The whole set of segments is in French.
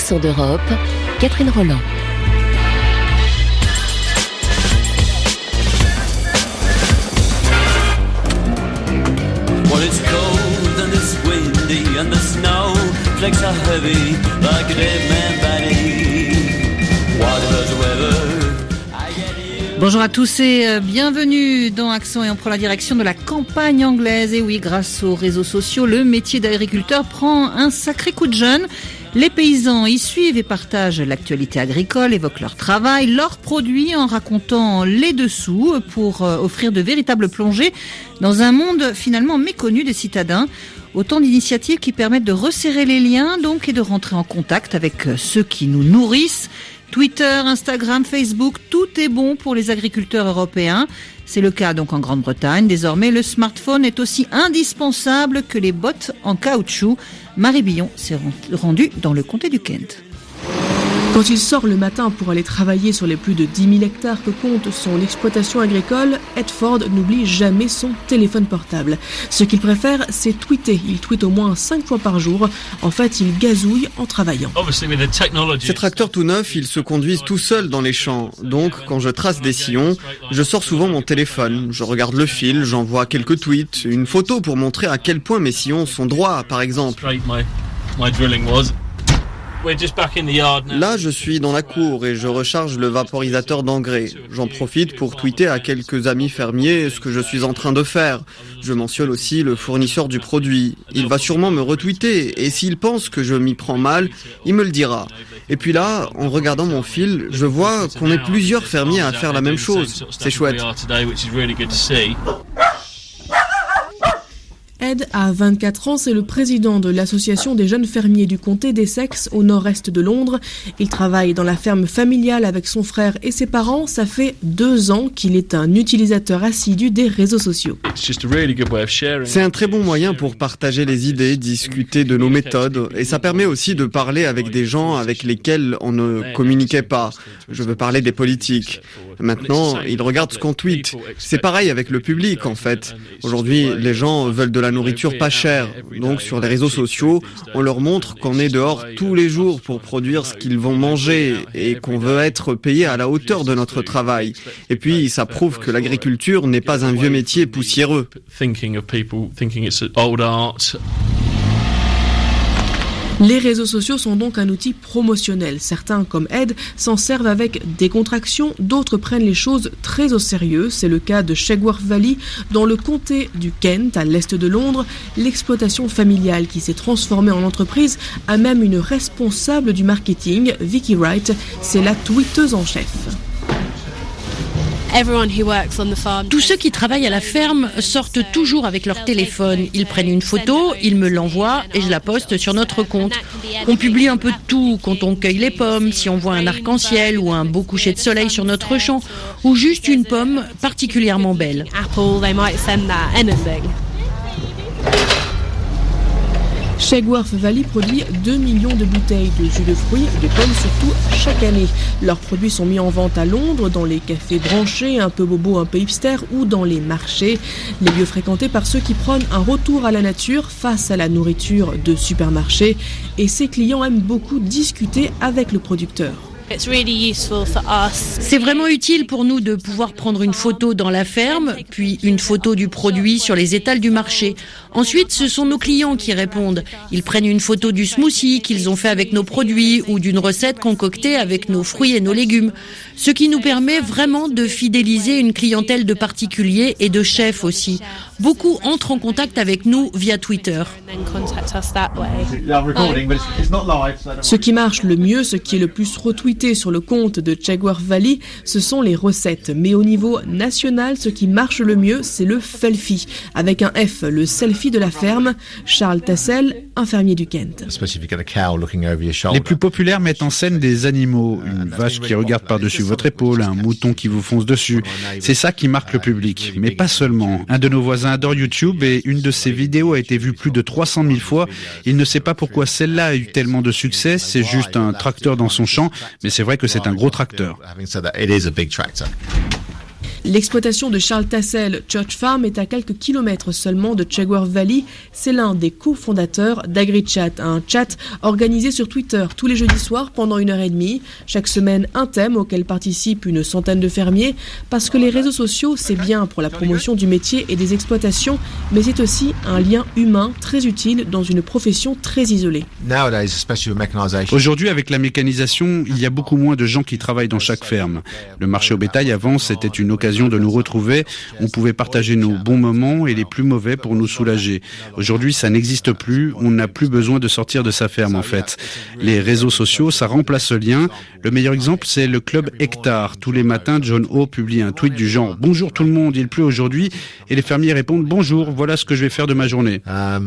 Accent d'Europe, Catherine Roland. Well, it's cold and it's windy and the snowflakes are heavy like a dead man body. Whatever the weather. Bonjour à tous et bienvenue dans Accent, et on prend la direction de la campagne anglaise. Et oui, grâce aux réseaux sociaux, le métier d'agriculteur prend un sacré coup de jeune. Les paysans y suivent et partagent l'actualité agricole, évoquent leur travail, leurs produits en racontant les dessous pour offrir de véritables plongées dans un monde finalement méconnu des citadins. Autant d'initiatives qui permettent de resserrer les liens donc et de rentrer en contact avec ceux qui nous nourrissent. Twitter, Instagram, Facebook, tout est bon pour les agriculteurs européens. C'est le cas donc en Grande-Bretagne. Désormais, le smartphone est aussi indispensable que les bottes en caoutchouc. Marie Billon s'est rendue dans le comté du Kent. Quand il sort le matin pour aller travailler sur les plus de 10 000 hectares que compte son exploitation agricole, Ed Ford n'oublie jamais son téléphone portable. Ce qu'il préfère, c'est tweeter. Il tweete au moins 5 fois par jour. En fait, il gazouille en travaillant. Ces tracteurs tout neufs, ils se conduisent tout seuls dans les champs. Donc, quand je trace des sillons, je sors souvent mon téléphone. Je regarde le fil, j'envoie quelques tweets, une photo pour montrer à quel point mes sillons sont droits, par exemple. Là, je suis dans la cour et je recharge le vaporisateur d'engrais. J'en profite pour tweeter à quelques amis fermiers ce que je suis en train de faire. Je mentionne aussi le fournisseur du produit. Il va sûrement me retweeter et s'il pense que je m'y prends mal, il me le dira. Et puis là, en regardant mon fil, je vois qu'on est plusieurs fermiers à faire la même chose. C'est chouette. Ed a 24 ans, c'est le président de l'association des jeunes fermiers du comté d'Essex au nord-est de Londres. Il travaille dans la ferme familiale avec son frère et ses parents. Ça fait 2 ans qu'il est un utilisateur assidu des réseaux sociaux. C'est un très bon moyen pour partager les idées, discuter de nos méthodes et ça permet aussi de parler avec des gens avec lesquels on ne communiquait pas. Je veux parler des politiques. Maintenant, ils regardent ce qu'on tweet. C'est pareil avec le public en fait. Aujourd'hui, les gens veulent de la nourriture pas chère. Donc sur les réseaux sociaux, on leur montre qu'on est dehors tous les jours pour produire ce qu'ils vont manger et qu'on veut être payé à la hauteur de notre travail. Et puis ça prouve que l'agriculture n'est pas un vieux métier poussiéreux. Les réseaux sociaux sont donc un outil promotionnel. Certains, comme Ed, s'en servent avec décontraction, d'autres prennent les choses très au sérieux. C'est le cas de Chegworth Valley, dans le comté du Kent, à l'est de Londres. L'exploitation familiale qui s'est transformée en entreprise a même une responsable du marketing, Vicky Wright. C'est la tweeteuse en chef. Tous ceux qui travaillent à la ferme sortent toujours avec leur téléphone. Ils prennent une photo, ils me l'envoient et je la poste sur notre compte. On publie un peu de tout, quand on cueille les pommes, si on voit un arc-en-ciel ou un beau coucher de soleil sur notre champ, ou juste une pomme particulièrement belle. Chegworth Valley produit 2 millions de bouteilles de jus de fruits et de pommes surtout chaque année. Leurs produits sont mis en vente à Londres, dans les cafés branchés, un peu bobo, un peu hipster, ou dans les marchés. Les lieux fréquentés par ceux qui prônent un retour à la nature face à la nourriture de supermarché. Et ces clients aiment beaucoup discuter avec le producteur. C'est vraiment utile pour nous de pouvoir prendre une photo dans la ferme, puis une photo du produit sur les étals du marché. Ensuite, ce sont nos clients qui répondent. Ils prennent une photo du smoothie qu'ils ont fait avec nos produits ou d'une recette concoctée avec nos fruits et nos légumes. Ce qui nous permet vraiment de fidéliser une clientèle de particuliers et de chefs aussi. Beaucoup entrent en contact avec nous via Twitter. Ce qui marche le mieux, ce qui est le plus retweeté sur le compte de Chegworth Valley, ce sont les recettes. Mais au niveau national, ce qui marche le mieux, c'est le Felfie. Avec un F, le selfie de la ferme. Charles Tassel, un fermier du Kent. Les plus populaires mettent en scène des animaux. Une vache qui regarde par-dessus votre épaule, un mouton qui vous fonce dessus. C'est ça qui marque le public. Mais pas seulement. Un de nos voisins adore YouTube et une de ses vidéos a été vue plus de 300 000 fois. Il ne sait pas pourquoi celle-là a eu tellement de succès. C'est juste un tracteur dans son champ. Mais c'est vrai que c'est un gros tracteur. L'exploitation de Charles Tassel, Church Farm, est à quelques kilomètres seulement de Chegworth Valley. C'est l'un des cofondateurs d'AgriChat, un chat organisé sur Twitter tous les jeudis soirs pendant 1h30. Chaque semaine, un thème auquel participent une centaine de fermiers. Parce que les réseaux sociaux, c'est bien pour la promotion du métier et des exploitations, mais c'est aussi un lien humain très utile dans une profession très isolée. Aujourd'hui, avec la mécanisation, il y a beaucoup moins de gens qui travaillent dans chaque ferme. Le marché au bétail, avant, c'était une occasion de nous retrouver. On pouvait partager nos bons moments et les plus mauvais pour nous soulager. Aujourd'hui, ça n'existe plus. On n'a plus besoin de sortir de sa ferme, en fait. Les réseaux sociaux, ça remplace ce lien. Le meilleur exemple, c'est le club Hectare. Tous les matins, John O publie un tweet du genre « Bonjour tout le monde, il pleut aujourd'hui » et les fermiers répondent « Bonjour, voilà ce que je vais faire de ma journée ». À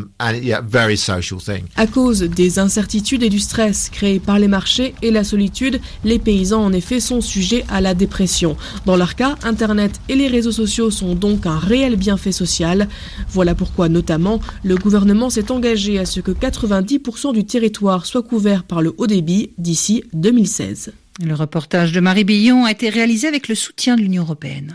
cause des incertitudes et du stress créés par les marchés et la solitude, les paysans en effet sont sujets à la dépression. Dans leur cas, Internet et les réseaux sociaux sont donc un réel bienfait social. Voilà pourquoi notamment le gouvernement s'est engagé à ce que 90% du territoire soit couvert par le haut débit d'ici 2016. Le reportage de Marie Billon a été réalisé avec le soutien de l'Union européenne.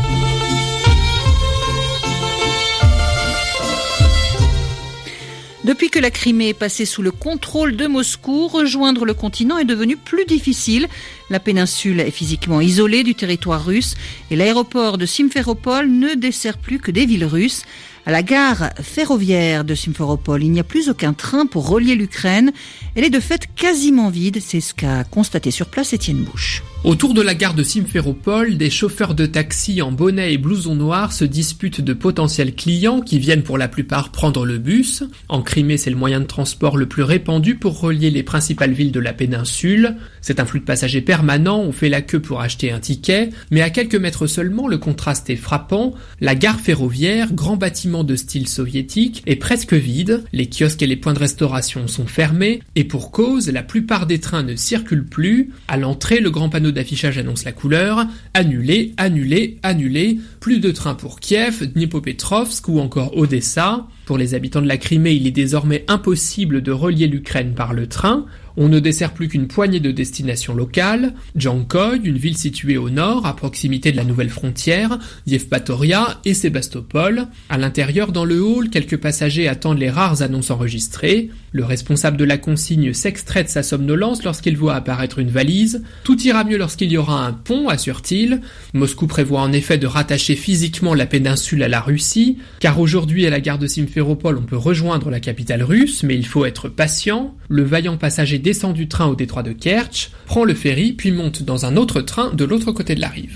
Depuis que la Crimée est passée sous le contrôle de Moscou, rejoindre le continent est devenu plus difficile. La péninsule est physiquement isolée du territoire russe et l'aéroport de Simferopol ne dessert plus que des villes russes. À la gare ferroviaire de Simferopol, il n'y a plus aucun train pour relier l'Ukraine. Elle est de fait quasiment vide, c'est ce qu'a constaté sur place Étienne Bouche. Autour de la gare de Simferopol, des chauffeurs de taxi en bonnet et blouson noir se disputent de potentiels clients qui viennent pour la plupart prendre le bus. En Crimée, c'est le moyen de transport le plus répandu pour relier les principales villes de la péninsule. C'est un flux de passagers permanent, on fait la queue pour acheter un ticket, mais à quelques mètres seulement, le contraste est frappant. La gare ferroviaire, grand bâtiment de style soviétique, est presque vide, les kiosques et les points de restauration sont fermés, et pour cause, la plupart des trains ne circulent plus. À l'entrée, le grand panneau d'affichage annonce la couleur, annulé, annulé, annulé, plus de trains pour Kiev, Dnipropetrovsk ou encore Odessa. Pour les habitants de la Crimée, il est désormais impossible de relier l'Ukraine par le train. On ne dessert plus qu'une poignée de destinations locales. Djankoï, une ville située au nord, à proximité de la nouvelle frontière, Yevpatoria et Sébastopol. À l'intérieur, dans le hall, quelques passagers attendent les rares annonces enregistrées. Le responsable de la consigne s'extrait de sa somnolence lorsqu'il voit apparaître une valise. Tout ira mieux lorsqu'il y aura un pont, assure-t-il. Moscou prévoit en effet de rattacher physiquement la péninsule à la Russie, car aujourd'hui à la gare de Simferopol on peut rejoindre la capitale russe, mais il faut être patient. Le vaillant passager descend du train au détroit de Kertch, prend le ferry puis monte dans un autre train de l'autre côté de la rive.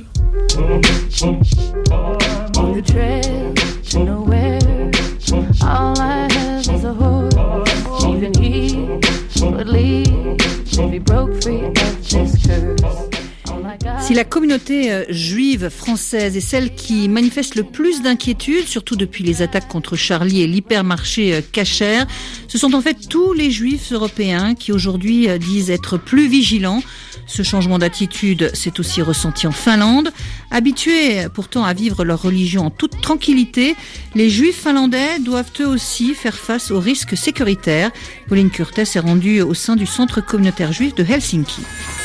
Si la communauté juive française est celle qui manifeste le plus d'inquiétude, surtout depuis les attaques contre Charlie et l'hypermarché Kasher, ce sont en fait tous les juifs européens qui aujourd'hui disent être plus vigilants. Ce changement d'attitude s'est aussi ressenti en Finlande. Habitués pourtant à vivre leur religion en toute tranquillité, les juifs finlandais doivent eux aussi faire face aux risques sécuritaires. Pauline Curtes est rendue au sein du centre communautaire juif de Helsinki.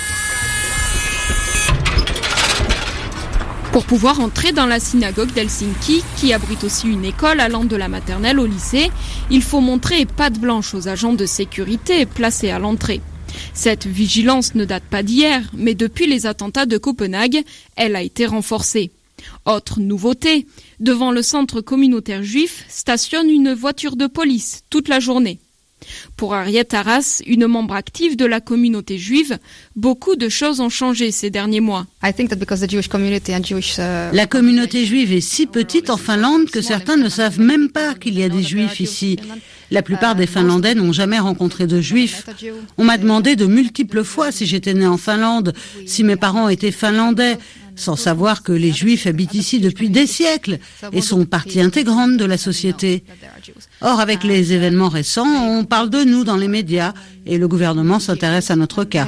Pour pouvoir entrer dans la synagogue d'Helsinki, qui abrite aussi une école allant de la maternelle au lycée, il faut montrer patte blanche aux agents de sécurité placés à l'entrée. Cette vigilance ne date pas d'hier, mais depuis les attentats de Copenhague, elle a été renforcée. Autre nouveauté, devant le centre communautaire juif stationne une voiture de police toute la journée. Pour Ariette Arras, une membre active de la communauté juive, beaucoup de choses ont changé ces derniers mois. La communauté juive est si petite en Finlande que certains ne savent même pas qu'il y a des juifs ici. La plupart des Finlandais n'ont jamais rencontré de juifs. On m'a demandé de multiples fois si j'étais né en Finlande, si mes parents étaient finlandais, sans savoir que les juifs habitent ici depuis des siècles et sont partie intégrante de la société. Or, avec les événements récents, on parle de nous dans les médias et le gouvernement s'intéresse à notre cas.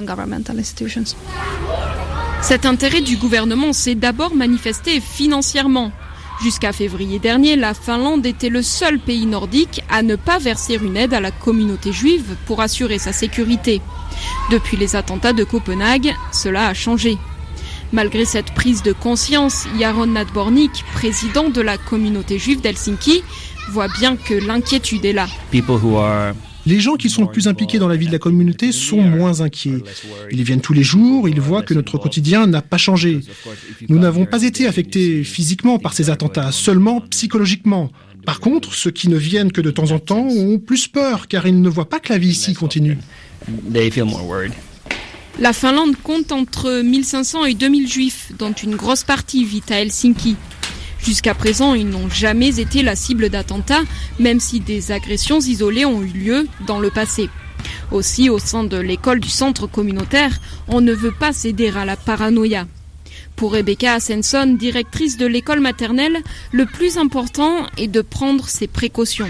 Cet intérêt du gouvernement s'est d'abord manifesté financièrement. Jusqu'à février dernier, la Finlande était le seul pays nordique à ne pas verser une aide à la communauté juive pour assurer sa sécurité. Depuis les attentats de Copenhague, cela a changé. Malgré cette prise de conscience, Yaron Nadbornik, président de la communauté juive d'Helsinki, voit bien que l'inquiétude est là. Les gens qui sont le plus impliqués dans la vie de la communauté sont moins inquiets. Ils viennent tous les jours, ils voient que notre quotidien n'a pas changé. Nous n'avons pas été affectés physiquement par ces attentats, seulement psychologiquement. Par contre, ceux qui ne viennent que de temps en temps ont plus peur, car ils ne voient pas que la vie ici continue. La Finlande compte entre 1500 et 2000 juifs, dont une grosse partie vit à Helsinki. Jusqu'à présent, ils n'ont jamais été la cible d'attentats, même si des agressions isolées ont eu lieu dans le passé. Aussi, au sein de l'école du centre communautaire, on ne veut pas céder à la paranoïa. Pour Rebecca Ascenson, directrice de l'école maternelle, le plus important est de prendre ses précautions.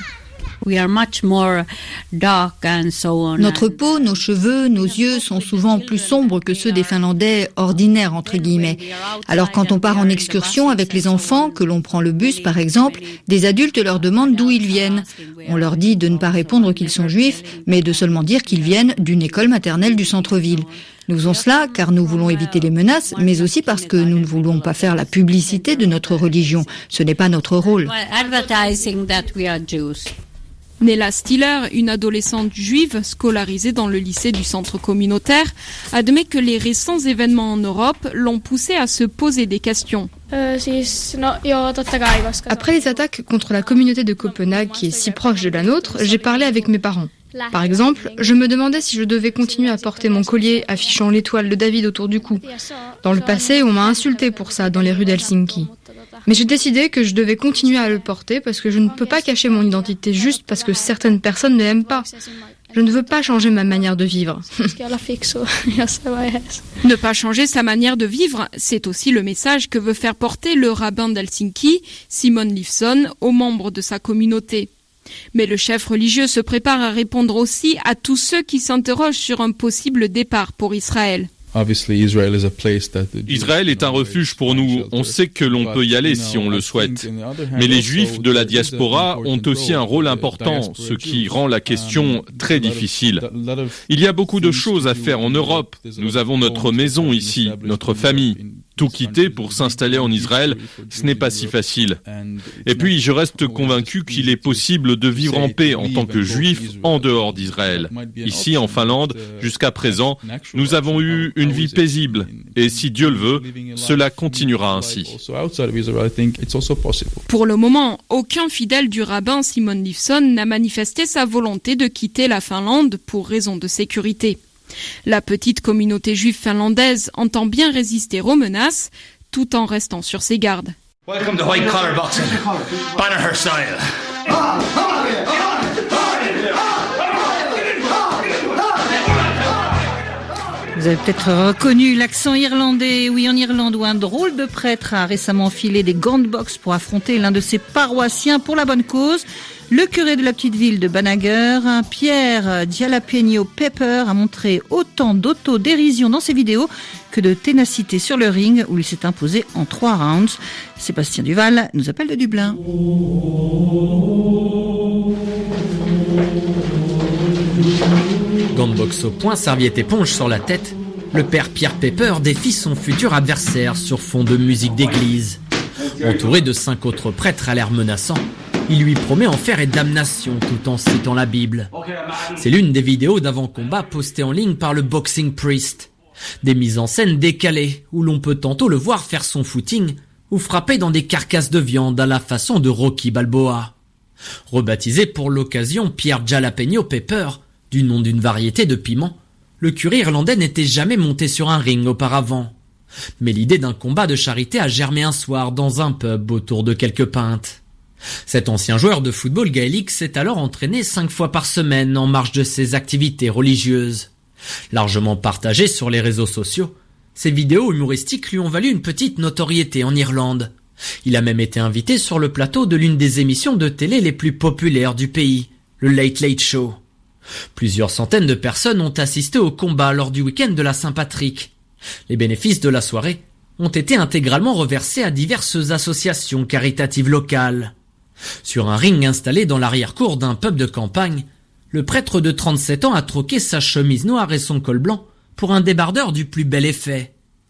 Notre peau, nos cheveux, nos yeux sont souvent plus sombres que ceux des Finlandais ordinaires, entre guillemets. Alors quand on part en excursion avec les enfants, que l'on prend le bus par exemple, des adultes leur demandent d'où ils viennent. On leur dit de ne pas répondre qu'ils sont juifs, mais de seulement dire qu'ils viennent d'une école maternelle du centre-ville. Nous faisons cela car nous voulons éviter les menaces, mais aussi parce que nous ne voulons pas faire la publicité de notre religion. Ce n'est pas notre rôle. Nella Stiller, une adolescente juive scolarisée dans le lycée du centre communautaire, admet que les récents événements en Europe l'ont poussée à se poser des questions. Après les attaques contre la communauté de Copenhague qui est si proche de la nôtre, j'ai parlé avec mes parents. Par exemple, je me demandais si je devais continuer à porter mon collier affichant l'étoile de David autour du cou. Dans le passé, on m'a insulté pour ça dans les rues d'Helsinki. Mais j'ai décidé que je devais continuer à le porter parce que je ne peux pas cacher mon identité juste parce que certaines personnes ne l'aiment pas. Je ne veux pas changer ma manière de vivre. Ne pas changer sa manière de vivre, c'est aussi le message que veut faire porter le rabbin d'Helsinki, Simon Lifson, aux membres de sa communauté. Mais le chef religieux se prépare à répondre aussi à tous ceux qui s'interrogent sur un possible départ pour Israël. Israël est un refuge pour nous. On sait que l'on peut y aller si on le souhaite. Mais les Juifs de la diaspora ont aussi un rôle important, ce qui rend la question très difficile. Il y a beaucoup de choses à faire en Europe. Nous avons notre maison ici, notre famille. Tout quitter pour s'installer en Israël, ce n'est pas si facile. Et puis, je reste convaincu qu'il est possible de vivre en paix en tant que juif en dehors d'Israël. Ici, en Finlande, jusqu'à présent, nous avons eu une vie paisible. Et si Dieu le veut, cela continuera ainsi. Pour le moment, aucun fidèle du rabbin Simon Lifson n'a manifesté sa volonté de quitter la Finlande pour raison de sécurité. La petite communauté juive finlandaise entend bien résister aux menaces, tout en restant sur ses gardes. Welcome to White Collar Boxing, Banner style. Vous avez peut-être reconnu l'accent irlandais. Oui, en Irlande, où un drôle de prêtre a récemment enfilé des gants de boxe pour affronter l'un de ses paroissiens pour la bonne cause. Le curé de la petite ville de Banagher, Pierre Jalapeno Pepper, a montré autant d'autodérision dans ses vidéos que de ténacité sur le ring où il s'est imposé en 3 rounds. Sébastien Duval nous appelle de Dublin. Gants de boxe au poing, serviette éponge sur la tête, le père Pierre Pepper défie son futur adversaire sur fond de musique d'église. Entouré de 5 autres prêtres à l'air menaçant, il lui promet enfer et damnation tout en citant la Bible. C'est l'une des vidéos d'avant-combat postées en ligne par le Boxing Priest. Des mises en scène décalées où l'on peut tantôt le voir faire son footing ou frapper dans des carcasses de viande à la façon de Rocky Balboa. Rebaptisé pour l'occasion Pierre Jalapeno Pepper, du nom d'une variété de piment, le curé irlandais n'était jamais monté sur un ring auparavant. Mais l'idée d'un combat de charité a germé un soir dans un pub autour de quelques pintes. Cet ancien joueur de football gaélique s'est alors entraîné 5 fois par semaine en marge de ses activités religieuses. Largement partagé sur les réseaux sociaux, ses vidéos humoristiques lui ont valu une petite notoriété en Irlande. Il a même été invité sur le plateau de l'une des émissions de télé les plus populaires du pays, le Late Late Show. Plusieurs centaines de personnes ont assisté au combat lors du week-end de la Saint-Patrick. Les bénéfices de la soirée ont été intégralement reversés à diverses associations caritatives locales. Sur un ring installé dans l'arrière-cour d'un pub de campagne, le prêtre de 37 ans a troqué sa chemise noire et son col blanc pour un débardeur du plus bel effet.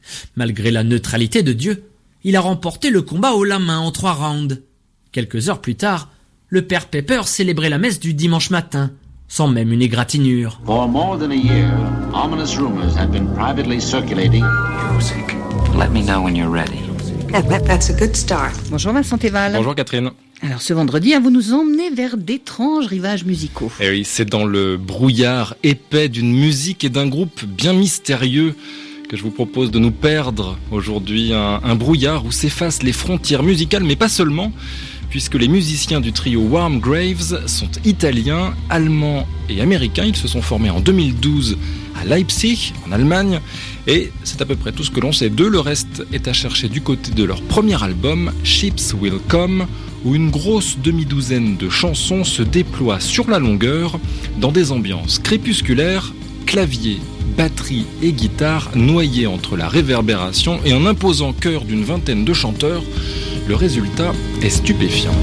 Malgré la neutralité de Dieu, il a remporté le combat haut la main en 3 rounds. Quelques heures plus tard, le père Pepper célébrait la messe du dimanche matin, sans même une égratignure. For more than a year, ominous rumors have been privately circulating. Music. Let me know when you're ready. That's a good start. Bonjour Vincent Théval. Bonjour Catherine. Alors ce vendredi, vous nous emmenez vers d'étranges rivages musicaux. Eh oui, c'est dans le brouillard épais d'une musique et d'un groupe bien mystérieux que je vous propose de nous perdre aujourd'hui. Un brouillard où s'effacent les frontières musicales, mais pas seulement, puisque les musiciens du trio Warm Graves sont italiens, allemands et américains. Ils se sont formés en 2012 à Leipzig, en Allemagne, et c'est à peu près tout ce que l'on sait d'eux. Le reste est à chercher du côté de leur premier album, Ships Will Come, où une grosse demi-douzaine de chansons se déploient sur la longueur dans des ambiances crépusculaires, clavier, batterie et guitare noyées entre la réverbération et un imposant chœur d'une vingtaine de chanteurs. Le résultat est stupéfiant.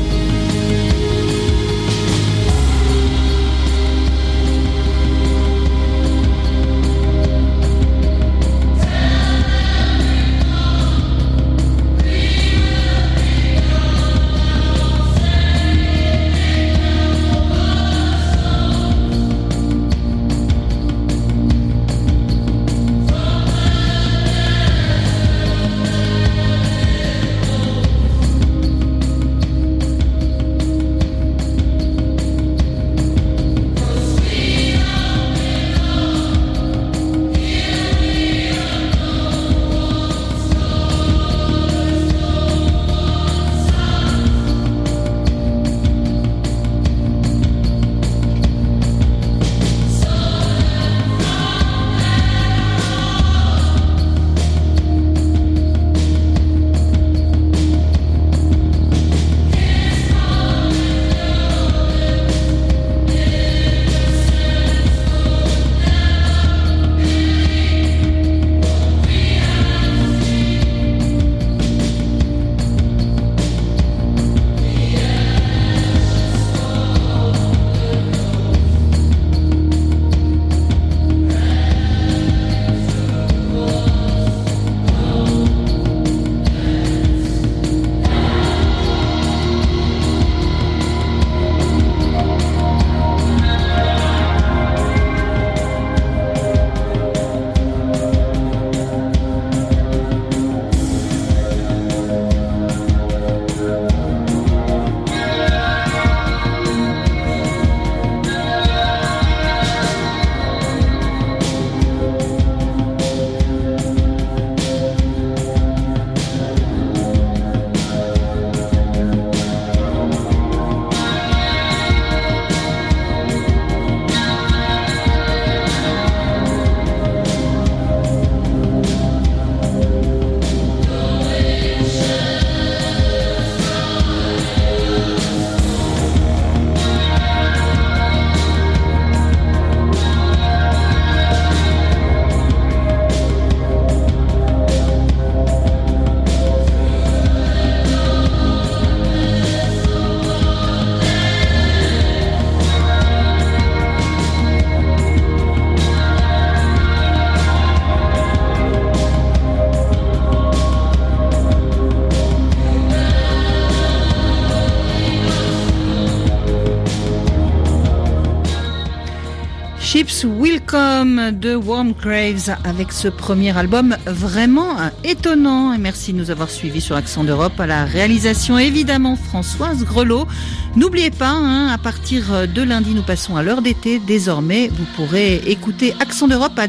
Ships Will Come de Warm Graves avec ce premier album vraiment étonnant. Et merci de nous avoir suivis sur Accent d'Europe. À la réalisation, évidemment, Françoise Grelot. N'oubliez pas, à partir de lundi, nous passons à l'heure d'été. Désormais, vous pourrez écouter Accent d'Europe à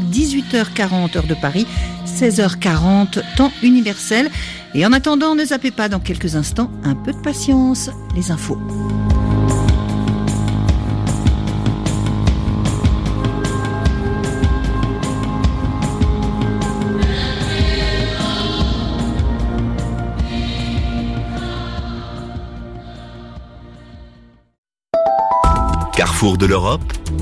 18h40 heure de Paris, 16h40 temps universel. Et en attendant, ne zappez pas, dans quelques instants, un peu de patience, les infos. Carrefour de l'Europe,